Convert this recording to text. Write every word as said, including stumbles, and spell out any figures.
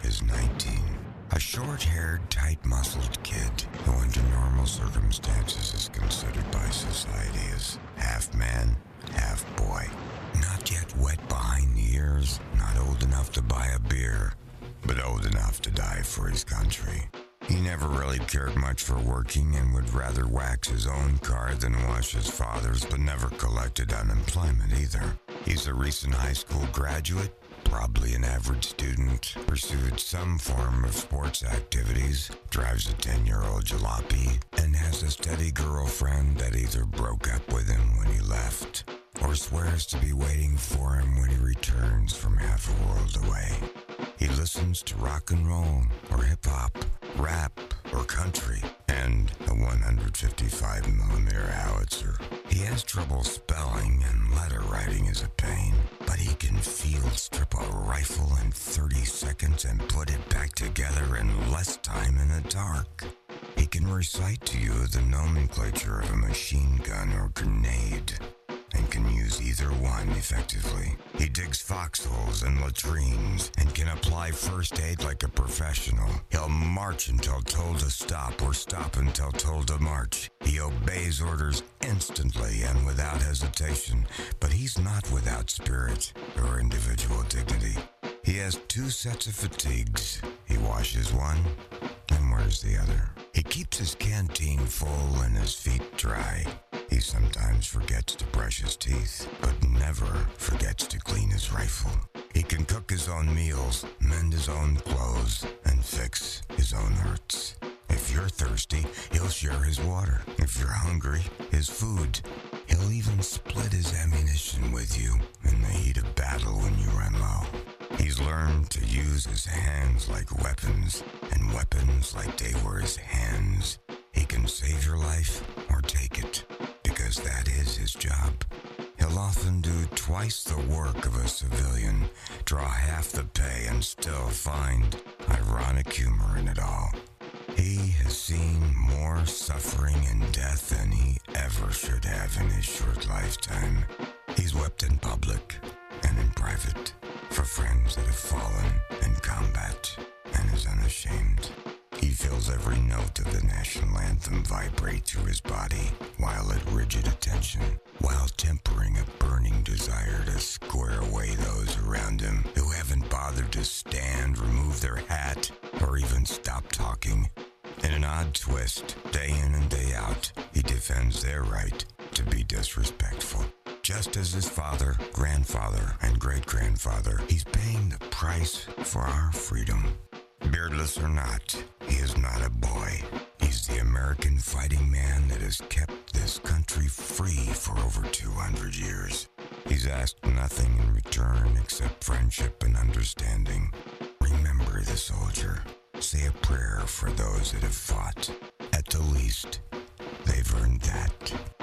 is nineteen. A short-haired, tight-muscled kid who under normal circumstances is considered by society as half man, half boy. Not yet wet behind the ears, not old enough to buy a beer, but old enough to die for his country. He never really cared much for working and would rather wax his own car than wash his father's, but never collected unemployment either. He's a recent high school graduate, probably an average student, pursued some form of sports activities, drives a ten-year-old jalopy, and has a steady girlfriend that either broke up with him when he left or swears to be waiting for him when he returns from half a world away. He listens to rock and roll or hip-hop, rap or country, and a one fifty-five millimeter howitzer. He has trouble spelling and letter writing is a pain, but he can field strip a rifle in thirty seconds and put it back together in less time in the dark. He can recite to you the nomenclature of a machine gun or grenade, and can use either one effectively. He digs foxholes and latrines and can apply first aid like a professional. He'll march until told to stop or stop until told to march. He obeys orders instantly and without hesitation, but he's not without spirit or individual dignity. He has two sets of fatigues. He washes one and wears the other. He keeps his canteen full and his feet dry. He sometimes forgets to brush his teeth, but never forgets to clean his rifle. He can cook his own meals, mend his own clothes, and fix his own hurts. If you're thirsty, he'll share his water. If you're hungry, his food. He'll even split his ammunition with you in the heat of battle when you run low. He's learned to use his hands like weapons, and weapons like they were his hands. He can save your life or take it, because that is his job. He'll often do twice the work of a civilian, draw half the pay, and still find ironic humor in it all. He has seen more suffering and death than he ever should have in his short lifetime. He's wept in public and in private for friends that have fallen in combat and is unashamed. He feels every note of the national anthem vibrate through his body while at rigid attention, while tempering a burning desire to square away those around him who haven't bothered to stand, remove their hat, or even stop talking. In an odd twist, day in and day out, he defends their right to be disrespectful. Just as his father, grandfather, and great-grandfather, he's paying the price for our freedom. Beardless or not, he is not a boy. He's the American fighting man that has kept this country free for over two hundred years. He's asked nothing in return except friendship and understanding. Remember the soldier. Say a prayer for those that have fought. At the least, they've earned that.